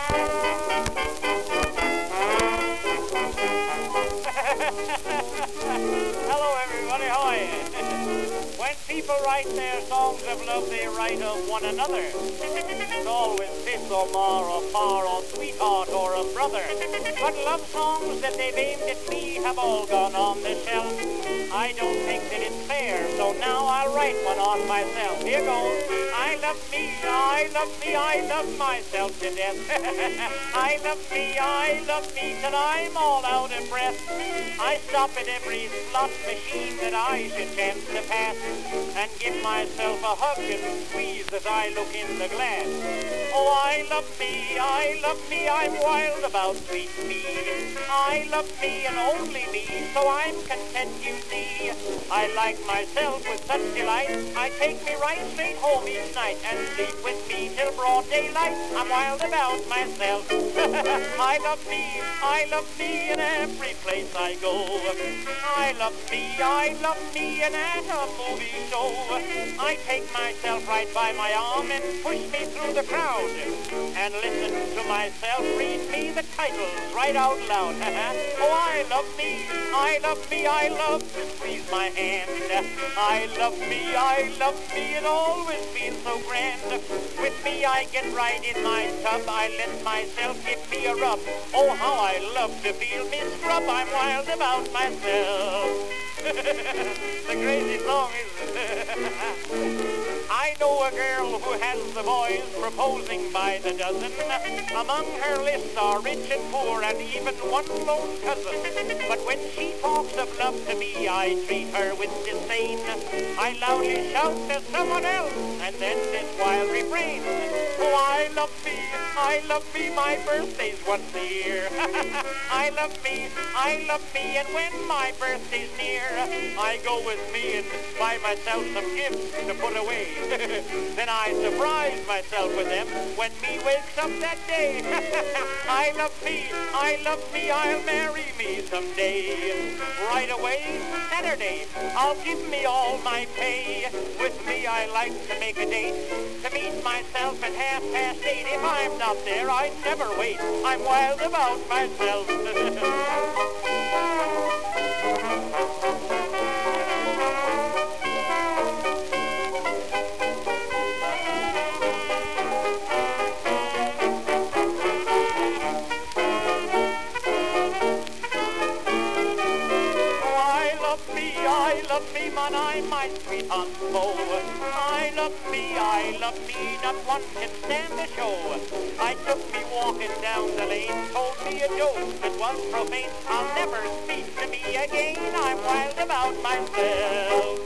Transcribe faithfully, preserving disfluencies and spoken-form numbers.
Hello, everybody. How are you? When people write their songs of love, they write of one another. It's always sis or ma or far or sweetheart or a brother. But love songs that they've aimed at me have all gone on the shelf. I don't think that it's fair, so now I'll write one on myself. Here goes. I love me, I love me, I love myself to death. I love me, I love me till I'm all out of breath. I stop at every slot machine that I should chance to pass and give myself a hug and squeeze as I look in the glass. Oh, I love me, I love me, I'm wild about sweet me. I love me and only me, so I'm content, you see. I like myself with such delight, I take me right straight home each night and sleep with me till broad daylight. I'm wild about myself. I love me, I love me in every place I go. I love me, I love me, and at a movie show I take myself right by my arm and push me through the crowd and listen to myself read me the titles right out loud. Oh, I love me, I love me, I love to squeeze my hand. I love me, I love me, it always feels so grand. With me I get right in my tub, I let myself give me a rub. Oh, how I love to feel me scrub, I'm wild about myself. The crazy song is I know a girl who has the boys proposing by the dozen. Among her list are rich and poor and even one lone cousin. But when she talks of love to me, I treat her with disdain. I loudly shout to someone else and then this wild refrain. Oh, I love me, I love me, my birthday's once a year. I love me, I love me, and when my birthday's near, I go with me and buy myself some gifts to put away. Then I surprise myself with them when me wakes up that day. I love me, I love me, I'll marry me someday. Right away, Saturday, I'll give me all my pay. With me I like to make a date, to meet myself at half past eight. If I'm not there, I never wait. I'm wild about myself. I love me, man, I'm my sweetheart's foe. I love me, I love me, not one can stand the show. I took me walking down the lane, told me a joke that was profane. I'll never speak to me again, I'm wild about myself.